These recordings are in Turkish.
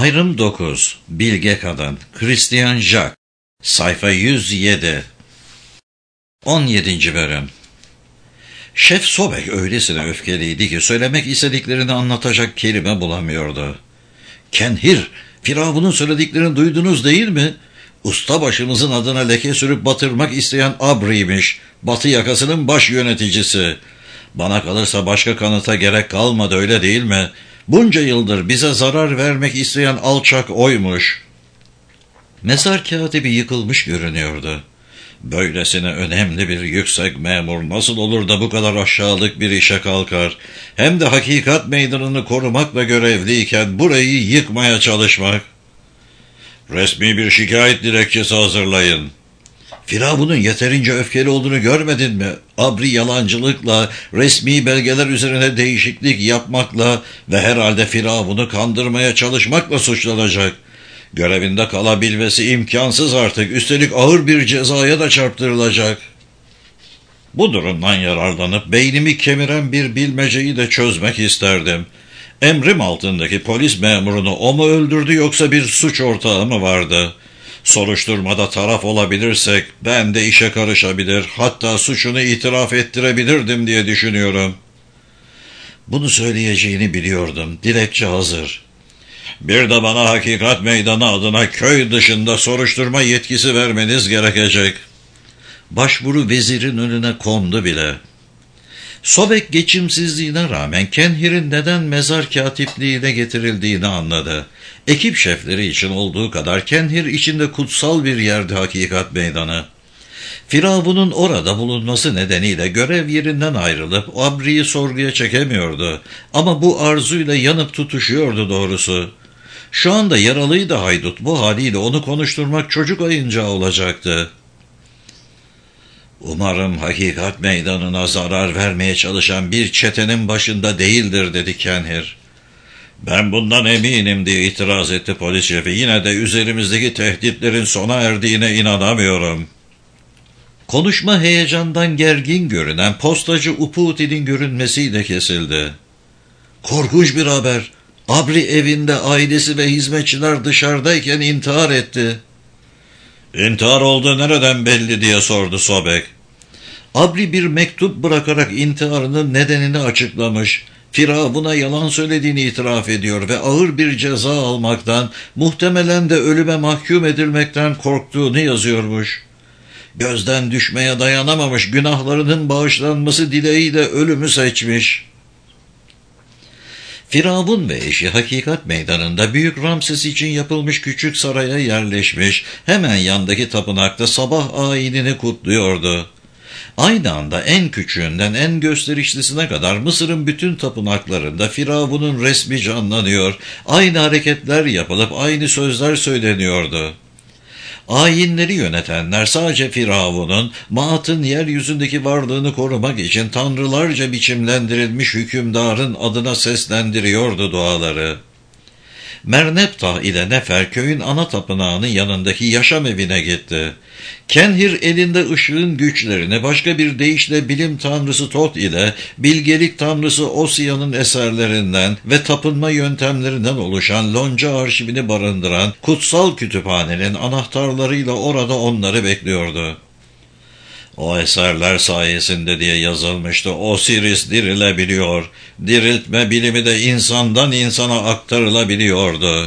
Ayrım 9. Bilge Kadın. Christian Jacques. Sayfa 107. 17. Bölüm. Şef Sobek öylesine öfkeliydi ki söylemek istediklerini anlatacak kelime bulamıyordu. "Kenhir, Firavun'un söylediklerini duydunuz değil mi? Ustabaşımızın adına leke sürüp batırmak isteyen Abri'ymiş, Batı yakasının baş yöneticisi. Bana kalırsa başka kanıta gerek kalmadı, öyle değil mi? Bunca yıldır bize zarar vermek isteyen alçak oymuş." Mezar katibi yıkılmış görünüyordu. Böylesine önemli bir yüksek memur nasıl olur da bu kadar aşağılık bir işe kalkar? Hem de hakikat meydanını korumakla görevliyken burayı yıkmaya çalışmak. "Resmi bir şikayet dilekçesi hazırlayın." "Firavun'un yeterince öfkeli olduğunu görmedin mi? Abri yalancılıkla, resmi belgeler üzerine değişiklik yapmakla ve herhalde Firavun'u kandırmaya çalışmakla suçlanacak. Görevinde kalabilmesi imkansız artık, üstelik ağır bir cezaya da çarptırılacak. Bu durumdan yararlanıp beynimi kemiren bir bilmeceyi de çözmek isterdim. Emrim altındaki polis memurunu o mu öldürdü yoksa bir suç ortağı mı vardı? Soruşturmada taraf olabilirsek ben de işe karışabilir, hatta suçunu itiraf ettirebilirdim diye düşünüyorum." Bunu söyleyeceğini biliyordum. Dilekçe hazır. "Bir de bana hakikat meydanı adına köy dışında soruşturma yetkisi vermeniz gerekecek." Başvuru vezirin önüne kondu bile. Sobek geçimsizliğine rağmen Kenhir'in neden mezar katipliğine getirildiğini anladı. Ekip şefleri için olduğu kadar Kenhir içinde kutsal bir yerdi hakikat meydanı. Firavun'un orada bulunması nedeniyle görev yerinden ayrılıp Abri'yi sorguya çekemiyordu. Ama bu arzuyla yanıp tutuşuyordu doğrusu. Şu anda yaralıydı haydut, bu haliyle onu konuşturmak çocuk oyuncağı olacaktı. "Umarım hakikat meydanına zarar vermeye çalışan bir çetenin başında değildir," dedi Kenhir. "Ben bundan eminim," diye itiraz etti polis şefi. "Yine de üzerimizdeki tehditlerin sona erdiğine inanamıyorum." Konuşma heyecandan gergin görünen postacı Uputi'nin görünmesiyle kesildi. "Korkunç bir haber. Abri evinde, ailesi ve hizmetçiler dışarıdayken intihar etti." "İntihar olduğu nereden belli?" diye sordu Sobek. "Abri bir mektup bırakarak intiharının nedenini açıklamış. Firavun'a yalan söylediğini itiraf ediyor ve ağır bir ceza almaktan, muhtemelen de ölüme mahkum edilmekten korktuğunu yazıyormuş. Gözden düşmeye dayanamamış, günahlarının bağışlanması dileğiyle ölümü seçmiş." Firavun ve eşi hakikat meydanında Büyük Ramses için yapılmış küçük saraya yerleşmiş, hemen yandaki tapınakta sabah ayinini kutluyordu. Aynı anda en küçüğünden en gösterişlisine kadar Mısır'ın bütün tapınaklarında Firavun'un resmi canlanıyor, aynı hareketler yapılıp aynı sözler söyleniyordu. Ayinleri yönetenler sadece Firavun'un, Maat'ın yeryüzündeki varlığını korumak için tanrılarca biçimlendirilmiş hükümdarın adına seslendiriyordu duaları. Merneptah ile Nefer köyün ana tapınağının yanındaki yaşam evine gitti. Kenhir elinde ışığın güçlerini başka bir deyişle bilim tanrısı Tot ile bilgelik tanrısı Osiya'nın eserlerinden ve tapınma yöntemlerinden oluşan Lonca arşivini barındıran kutsal kütüphanenin anahtarlarıyla orada onları bekliyordu. "O eserler sayesinde," diye yazılmıştı, "Osiris dirilebiliyor. Diriltme bilimi de insandan insana aktarılabiliyordu."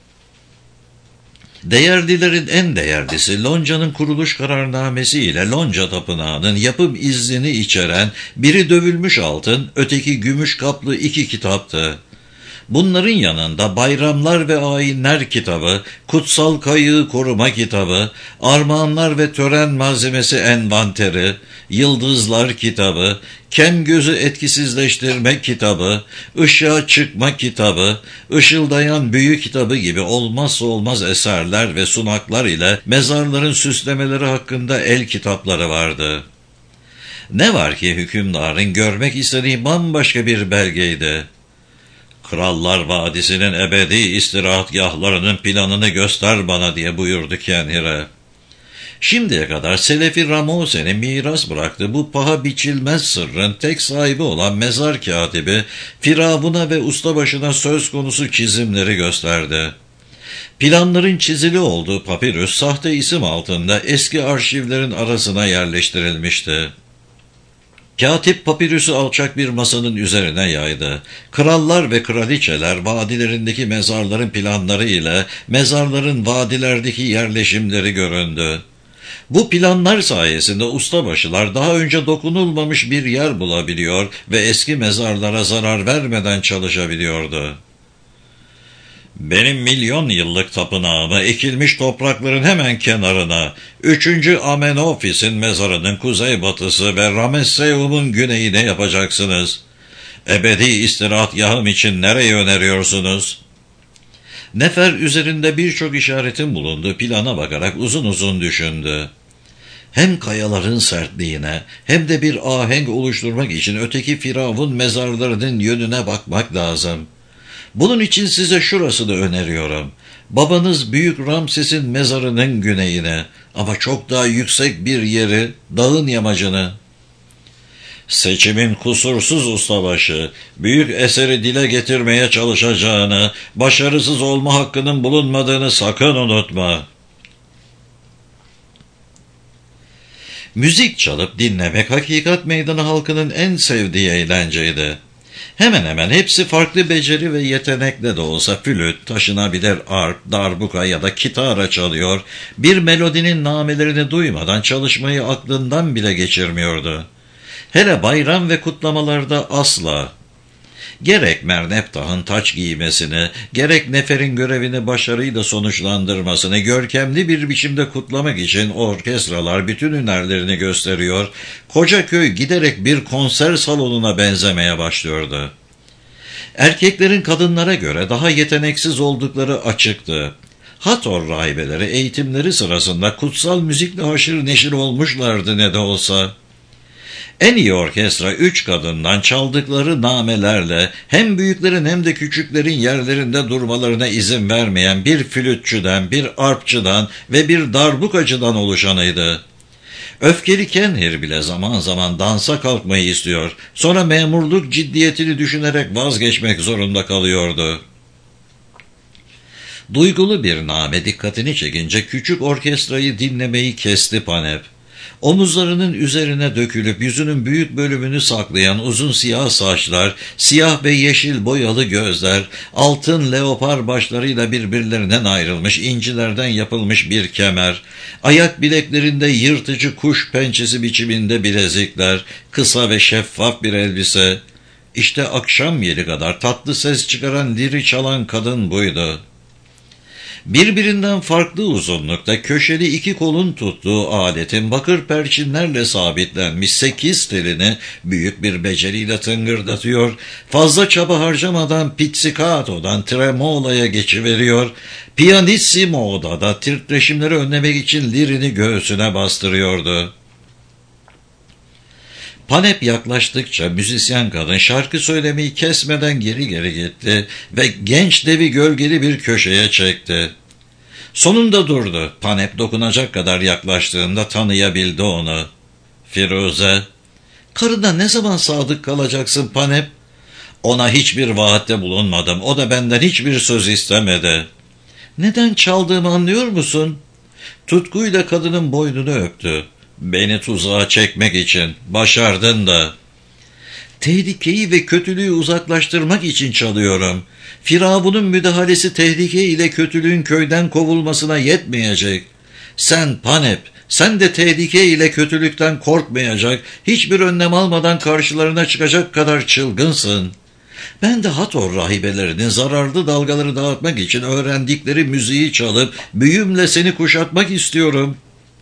Değerlilerin en değerlisi Lonca'nın kuruluş kararnamesi ile Lonca Tapınağı'nın yapım iznini içeren biri dövülmüş altın, öteki gümüş kaplı 2 kitaptı. Bunların yanında Bayramlar ve Ayinler kitabı, Kutsal Kayığı Koruma kitabı, Armağanlar ve Tören Malzemesi envanteri, Yıldızlar kitabı, Kem Gözü Etkisizleştirme kitabı, Işığa Çıkma kitabı, Işıldayan Büyü kitabı gibi olmazsa olmaz eserler ve sunaklar ile mezarların süslemeleri hakkında el kitapları vardı. Ne var ki hükümdarın görmek istediği bambaşka bir belgeydi. "Krallar Vadisi'nin ebedi istirahatgahlarının planını göster bana," diye buyurdu Kenhir'e. Şimdiye kadar Selefi Ramose'nin miras bıraktığı bu paha biçilmez sırrın tek sahibi olan mezar katibi, Firavun'a ve ustabaşına söz konusu çizimleri gösterdi. Planların çizili olduğu papirüs sahte isim altında eski arşivlerin arasına yerleştirilmişti. Katip papirüsü alçak bir masanın üzerine yaydı. Krallar ve kraliçeler vadilerindeki mezarların planları ile mezarların vadilerdeki yerleşimleri göründü. Bu planlar sayesinde ustabaşılar daha önce dokunulmamış bir yer bulabiliyor ve eski mezarlara zarar vermeden çalışabiliyordu. Benim milyon yıllık tapınağımı ekilmiş toprakların hemen kenarına, 3. Amenofis'in mezarının kuzeybatısı ve Ramesseum'un güneyine yapacaksınız. Ebedi istirahatgahım için nereyi öneriyorsunuz? Nefer üzerinde birçok işaretin bulunduğu plana bakarak uzun uzun düşündü. Hem kayaların sertliğine hem de bir ahenk oluşturmak için öteki firavun mezarlarının yönüne bakmak lazım. Bunun için size şurasını öneriyorum. Babanız Büyük Ramses'in mezarının güneyine ama çok daha yüksek bir yeri, dağın yamacını. Seçimin kusursuz ustabaşı, büyük eseri dile getirmeye çalışacağını, başarısız olma hakkının bulunmadığını sakın unutma. Müzik çalıp dinlemek Hakikat Meydanı halkının en sevdiği eğlenceydi. Hemen hemen hepsi farklı beceri ve yetenekle de olsa flüt, taşınabilir arp, darbuka ya da kitara çalıyor, bir melodinin namelerini duymadan çalışmayı aklından bile geçirmiyordu. Hele bayram ve kutlamalarda asla. Gerek Merneptah'ın taç giymesini, gerek Nefer'in görevini başarıyla sonuçlandırmasını görkemli bir biçimde kutlamak için orkestralar bütün hünerlerini gösteriyor, koca köy giderek bir konser salonuna benzemeye başlıyordu. Erkeklerin kadınlara göre daha yeteneksiz oldukları açıktı. Hathor rahibeleri eğitimleri sırasında kutsal müzikle haşır neşir olmuşlardı ne de olsa. En iyi orkestra 3 kadından çaldıkları namelerle hem büyüklerin hem de küçüklerin yerlerinde durmalarına izin vermeyen bir flütçüden, bir arpçıdan ve bir darbukacıdan oluşanıydı. Öfkeli Kenhir bile zaman zaman dansa kalkmayı istiyor, sonra memurluk ciddiyetini düşünerek vazgeçmek zorunda kalıyordu. Duygulu bir name dikkatini çekince küçük orkestrayı dinlemeyi kesti Panep. Omuzlarının üzerine dökülüp yüzünün büyük bölümünü saklayan uzun siyah saçlar, siyah ve yeşil boyalı gözler, altın leopar başlarıyla birbirlerinden ayrılmış incilerden yapılmış bir kemer, ayak bileklerinde yırtıcı kuş pençesi biçiminde bilezikler, kısa ve şeffaf bir elbise. İşte akşam yeli kadar tatlı ses çıkaran liri çalan kadın buydu. Birbirinden farklı uzunlukta köşeli 2 kolun tuttuğu aletin bakır perçinlerle sabitlenmiş 8 telini büyük bir beceriyle tıngırdatıyor, fazla çaba harcamadan pizzicato'dan tremolo'ya geçiveriyor, pianissimo'da da titreşimleri önlemek için lirini göğsüne bastırıyordu. Panep yaklaştıkça müzisyen kadın şarkı söylemeyi kesmeden geri geri gitti ve genç devi gölgeli bir köşeye çekti. Sonunda durdu. Panep dokunacak kadar yaklaştığında tanıyabildi onu. Firuze, "Karına ne zaman sadık kalacaksın Panep?" "Ona hiçbir vaatte bulunmadım. O da benden hiçbir söz istemedi." "Neden çaldığımı anlıyor musun?" Tutkuyla kadının boynunu öptü. "Beni tuzağa çekmek için. Başardın da." "Tehlikeyi ve kötülüğü uzaklaştırmak için çalıyorum. Firavun'un müdahalesi tehlike ile kötülüğün köyden kovulmasına yetmeyecek. Sen Panep, sen de tehlike ile kötülükten korkmayacak, hiçbir önlem almadan karşılarına çıkacak kadar çılgınsın. Ben de Hathor rahibelerinin zararlı dalgaları dağıtmak için öğrendikleri müziği çalıp büyümle seni kuşatmak istiyorum."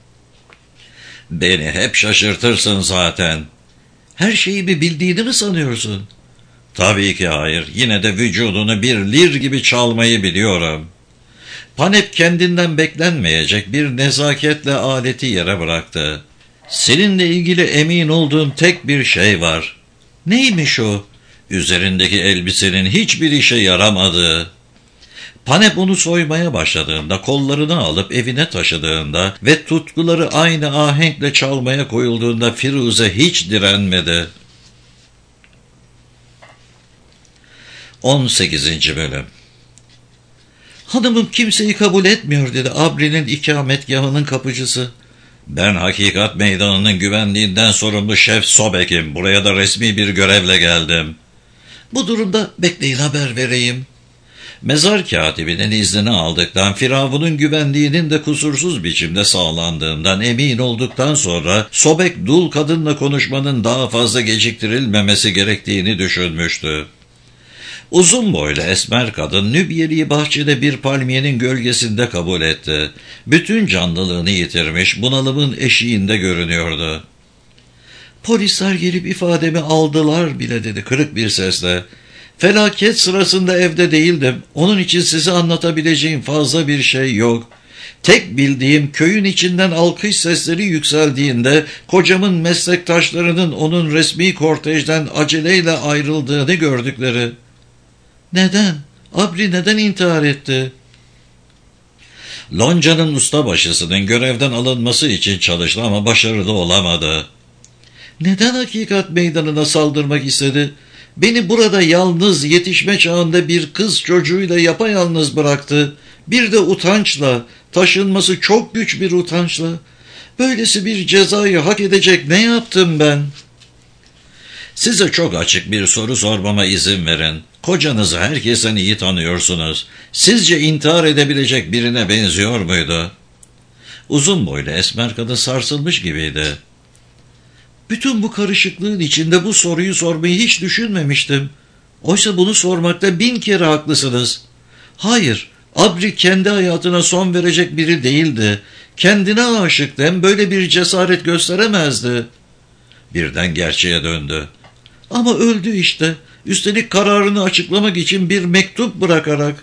"Beni hep şaşırtırsın zaten." "Her şeyi bildiğini mi sanıyorsun?" "Tabii ki hayır. Yine de vücudunu bir lir gibi çalmayı biliyorum." Panep kendinden beklenmeyecek bir nezaketle aleti yere bıraktı. "Seninle ilgili emin olduğum tek bir şey var." "Neymiş o?" "Üzerindeki elbisenin hiçbir işe yaramadığı." Panep onu soymaya başladığında, kollarını alıp evine taşıdığında ve tutkuları aynı ahenkle çalmaya koyulduğunda Firuze hiç direnmedi. 18. Bölüm. Hanımım kimseyi kabul etmiyor dedi Abri'nin ikametgahının kapıcısı. Ben hakikat meydanının güvenliğinden sorumlu Şef Sobek'im. Buraya da resmi bir görevle geldim. Bu durumda bekleyin haber vereyim. Mezar katibinin iznini aldıktan, Firavun'un güvenliğinin de kusursuz biçimde sağlandığından emin olduktan sonra Sobek dul kadınla konuşmanın daha fazla geciktirilmemesi gerektiğini düşünmüştü. Uzun boylu esmer kadın Nübyeli'yi bahçede bir palmiyenin gölgesinde kabul etti. Bütün canlılığını yitirmiş, bunalımın eşiğinde görünüyordu. Polisler gelip ifademi aldılar bile dedi kırık bir sesle. Felaket sırasında evde değildim. Onun için size anlatabileceğim fazla bir şey yok. Tek bildiğim köyün içinden alkış sesleri yükseldiğinde kocamın meslektaşlarının onun resmi kortejden aceleyle ayrıldığını gördükleri. Neden? Abri neden intihar etti? Lonca'nın ustabaşısının görevden alınması için çalıştı ama başarılı olamadı. Neden hakikat meydanına saldırmak istedi? Beni burada yalnız yetişme çağında bir kız çocuğuyla yapayalnız bıraktı. Bir de utançla, taşınması çok güç bir utançla. Böylesi bir cezayı hak edecek ne yaptım ben? Size çok açık bir soru sormama izin verin. Kocanızı herkesten iyi tanıyorsunuz. Sizce intihar edebilecek birine benziyor muydu? Uzun boylu esmer kadın sarsılmış gibiydi. Bütün bu karışıklığın içinde bu soruyu sormayı hiç düşünmemiştim. Oysa bunu sormakta 1000 kere haklısınız. Hayır, Abri kendi hayatına son verecek biri değildi. Kendine aşıktı, hem böyle bir cesaret gösteremezdi. Birden gerçeğe döndü. Ama öldü işte. Üstelik kararını açıklamak için bir mektup bırakarak.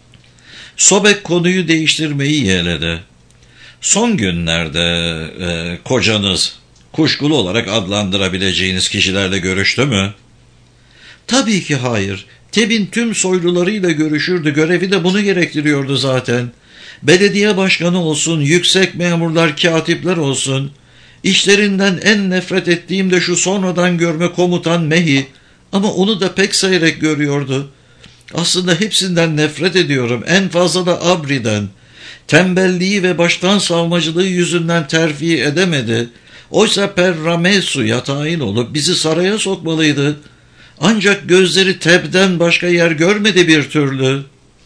Sobek konuyu değiştirmeyi yeğledi. Son günlerde kocanız kuşkulu olarak adlandırabileceğiniz kişilerle görüştü mü? Tabii ki hayır. Teb'in tüm soylularıyla görüşürdü. Görevi de bunu gerektiriyordu zaten. Belediye başkanı olsun, yüksek memurlar, katipler olsun. İşlerinden en nefret ettiğim de şu sonradan görme komutan Mehi. Ama onu da pek seyrek görüyordu. Aslında hepsinden nefret ediyorum. En fazla da Abri'den. Tembelliği ve baştan savmacılığı yüzünden terfi edemedi. Oysa Perramesu'ya tayin olup bizi saraya sokmalıydı. Ancak gözleri Teb'den başka yer görmedi bir türlü.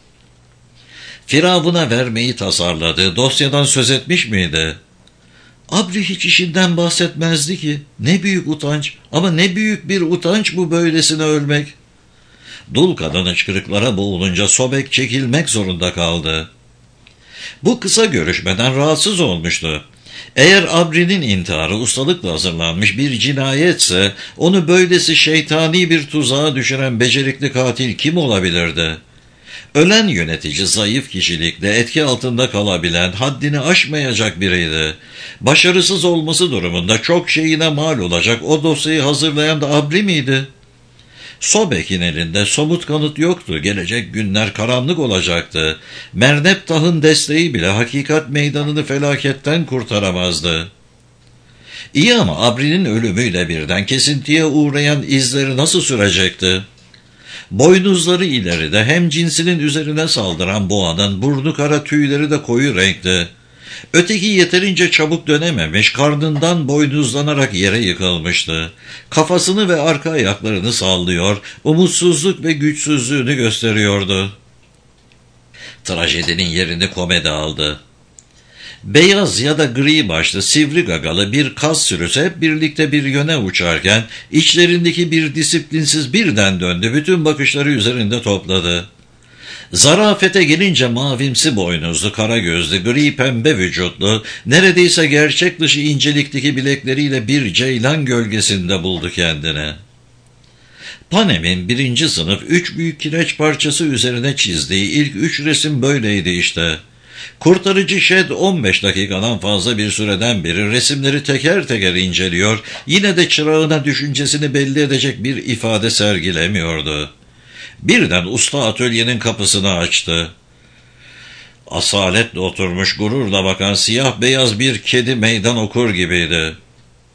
Firavun'a vermeyi tasarladığı dosyadan söz etmiş miydi? Abri hiç işinden bahsetmezdi ki. Ne büyük utanç, ama ne büyük bir utanç bu böylesine ölmek. Dul kadın hıçkırıklara boğulunca Sobek çekilmek zorunda kaldı. Bu kısa görüşmeden rahatsız olmuştu. Eğer Abri'nin intiharı ustalıkla hazırlanmış bir cinayetse, onu böylesi şeytani bir tuzağa düşüren becerikli katil kim olabilirdi? Ölen yönetici zayıf kişilikle etki altında kalabilen, haddini aşmayacak biriydi. Başarısız olması durumunda çok şeyine mal olacak o dosyayı hazırlayan da Abri miydi? Sobek'in elinde somut kanıt yoktu. Gelecek günler karanlık olacaktı. Merneptah'ın desteği bile hakikat meydanını felaketten kurtaramazdı. İyi ama Abri'nin ölümüyle birden kesintiye uğrayan izleri nasıl sürecekti? Boynuzları ileride, hem cinsinin üzerine saldıran boğanın burnu kara, tüyleri de koyu renkti. Öteki yeterince çabuk dönememiş, karnından boynuzlanarak yere yıkılmıştı. Kafasını ve arka ayaklarını sallıyor, umutsuzluk ve güçsüzlüğünü gösteriyordu. Trajedinin yerini komedi aldı. Beyaz ya da gri başlı, sivri gagalı bir kaz sürüsü hep birlikte bir yöne uçarken içlerindeki bir disiplinsiz birden döndü, bütün bakışları üzerinde topladı. Zarafete gelince mavimsi boynuzlu, kara gözlü, gri pembe vücutlu, neredeyse gerçek dışı incelikteki bilekleriyle bir ceylan gölgesinde buldu kendini. Panem'in 1. sınıf 3 büyük kireç parçası üzerine çizdiği ilk 3 resim böyleydi işte. Kurtarıcı Şed 15 dakikadan fazla bir süreden beri resimleri teker teker inceliyor, yine de çırağına düşüncesini belli edecek bir ifade sergilemiyordu. Birden usta atölyenin kapısını açtı. Asaletle oturmuş, gururla bakan siyah beyaz bir kedi meydan okur gibiydi.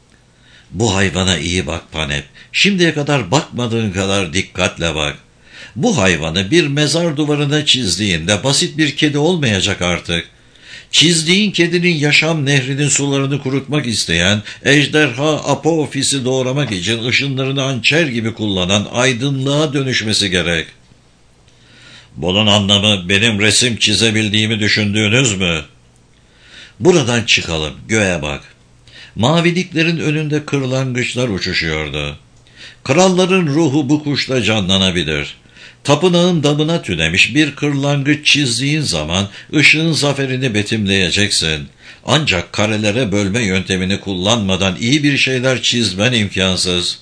Bu hayvana iyi bak Panep. Şimdiye kadar bakmadığın kadar dikkatle bak. Bu hayvanı bir mezar duvarına çizdiğinde basit bir kedi olmayacak artık. Çizdiğin kedinin yaşam nehrinin sularını kurutmak isteyen, ejderha Apophis'i doğramak için ışınlarını hançer gibi kullanan aydınlığa dönüşmesi gerek. Bunun anlamı benim resim çizebildiğimi düşündüğünüz mü? Buradan çıkalım, göğe bak. Maviliklerin önünde kırlangıçlar uçuşuyordu. Kralların ruhu bu kuşla canlanabilir. Tapınağın damına tünemiş bir kırlangıç çizdiğin zaman ışığın zaferini betimleyeceksin. Ancak karelere bölme yöntemini kullanmadan iyi bir şeyler çizmen imkansız.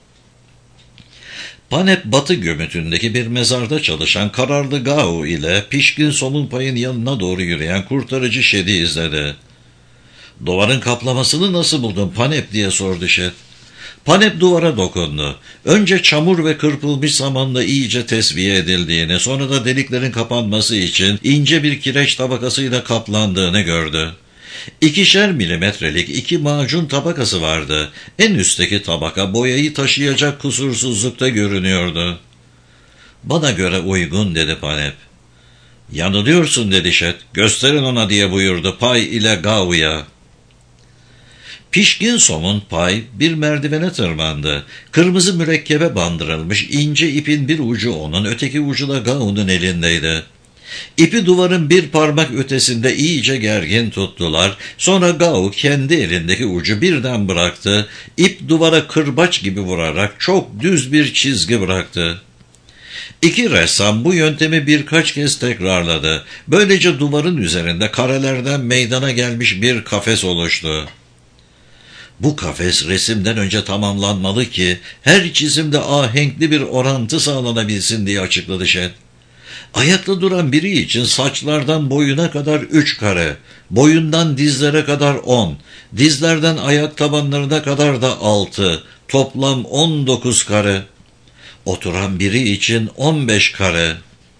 Panep batı gömütündeki bir mezarda çalışan kararlı Gao ile pişkin Somunpay'ın yanına doğru yürüyen kurtarıcı Şed'i izledi. "Duvarın kaplamasını nasıl buldun Panep?" diye sordu Şed. Panep duvara dokundu. Önce çamur ve kırpılmış zamanla iyice tesviye edildiğini, sonra da deliklerin kapanması için ince bir kireç tabakasıyla kaplandığını gördü. 2'şer milimetrelik 2 macun tabakası vardı. En üstteki tabaka boyayı taşıyacak kusursuzlukta görünüyordu. "Bana göre uygun," dedi Panep. "Yanılıyorsun," dedi Şed. "Gösterin ona," diye buyurdu Pay ile Gao'ya. Pişkin Somunpay bir merdivene tırmandı. Kırmızı mürekkebe bandırılmış ince ipin bir ucu onun, öteki ucu da Gao'nun elindeydi. İpi duvarın bir parmak ötesinde iyice gergin tuttular. Sonra Gao kendi elindeki ucu birden bıraktı. İp duvara kırbaç gibi vurarak çok düz bir çizgi bıraktı. İki ressam bu yöntemi birkaç kez tekrarladı. Böylece duvarın üzerinde karelerden meydana gelmiş bir kafes oluştu. "Bu kafes resimden önce tamamlanmalı ki her çizimde ahenkli bir orantı sağlanabilsin," diye açıkladı Şed. "Ayakta duran biri için saçlardan boyuna kadar 3 kare, boyundan dizlere kadar 10, dizlerden ayak tabanlarına kadar da 6, toplam 19 kare. Oturan biri için 15 kare.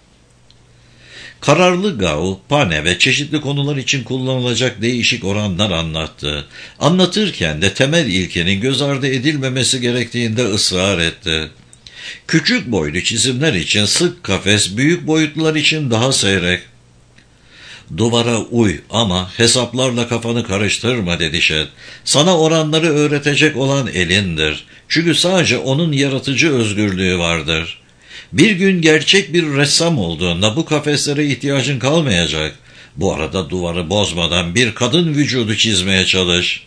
Kararlı Gao, pane ve çeşitli konular için kullanılacak değişik oranlar anlattı. Anlatırken de temel ilkenin göz ardı edilmemesi gerektiğinde ısrar etti. Küçük boylu çizimler için sık kafes, büyük boyutlular için daha seyrek. "Duvara uy ama hesaplarla kafanı karıştırma," dedi Şed. "Sana oranları öğretecek olan elindir. Çünkü sadece onun yaratıcı özgürlüğü vardır. Bir gün gerçek bir ressam olduğunda bu kafeslere ihtiyacın kalmayacak. Bu arada duvarı bozmadan bir kadın vücudu çizmeye çalış."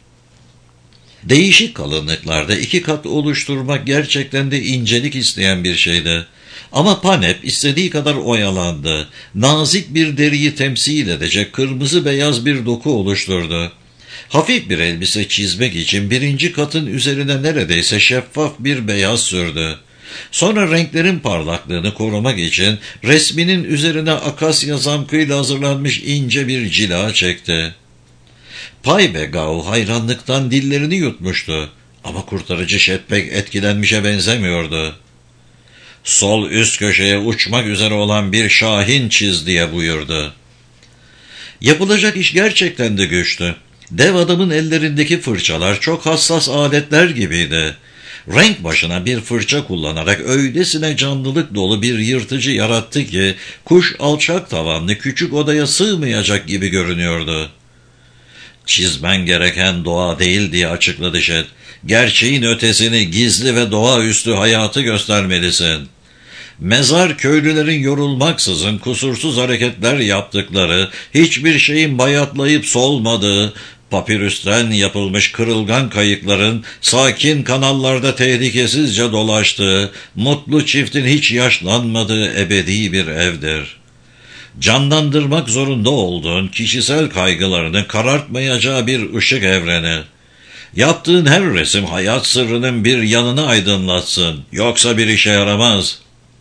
Değişik kalınlıklarda 2 kat oluşturmak gerçekten de incelik isteyen bir şeydi. Ama Panep istediği kadar oyalandı. Nazik bir deriyi temsil edecek kırmızı beyaz bir doku oluşturdu. Hafif bir elbise çizmek için 1. katın üzerine neredeyse şeffaf bir beyaz sürdü. Sonra renklerin parlaklığını korumak için resminin üzerine akasya zamkıyla hazırlanmış ince bir cila çekti. Pay ve Gao hayranlıktan dillerini yutmuştu. Ama kurtarıcı Şed pek etkilenmişe benzemiyordu. "Sol üst köşeye uçmak üzere olan bir şahin çiz," diye buyurdu. Yapılacak iş gerçekten de güçtü. Dev adamın ellerindeki fırçalar çok hassas aletler gibiydi. Renk başına bir fırça kullanarak öylesine canlılık dolu bir yırtıcı yarattı ki kuş alçak tavanlı küçük odaya sığmayacak gibi görünüyordu. "Çizmen gereken doğa değil," diye açıkladı Şed. "Gerçeğin ötesini, gizli ve doğaüstü hayatı göstermelisin. Mezar köylülerin yorulmaksızın kusursuz hareketler yaptıkları, hiçbir şeyin bayatlayıp solmadığı, papirüsten yapılmış kırılgan kayıkların sakin kanallarda tehlikesizce dolaştığı, mutlu çiftin hiç yaşlanmadığı ebedi bir evdir. Canlandırmak zorunda olduğun kişisel kaygılarını karartmayacağı bir ışık evreni. Yaptığın her resim hayat sırrının bir yanını aydınlatsın, yoksa bir işe yaramaz."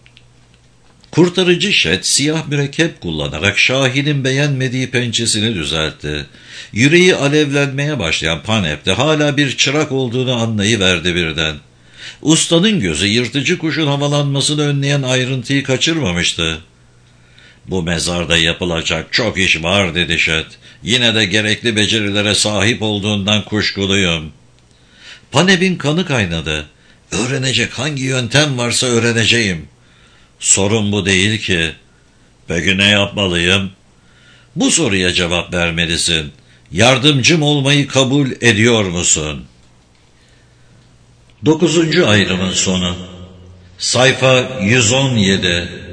Kurtarıcı Şed siyah mürekkep kullanarak Şahin'in beğenmediği pençesini düzeltti. Yüreği alevlenmeye başlayan Panep de hala bir çırak olduğunu anlayıverdi birden. Ustanın gözü yırtıcı kuşun havalanmasını önleyen ayrıntıyı kaçırmamıştı. "Bu mezarda yapılacak çok iş var," dedi Şed. "Yine de gerekli becerilere sahip olduğundan kuşkuluyum." Panep'in kanı kaynadı. "Öğrenecek hangi yöntem varsa öğreneceğim." Sorun bu değil ki. Peki ne yapmalıyım? Bu soruya cevap vermelisin. Yardımcım olmayı kabul ediyor musun? 9. ayrımın sonu. Sayfa 117.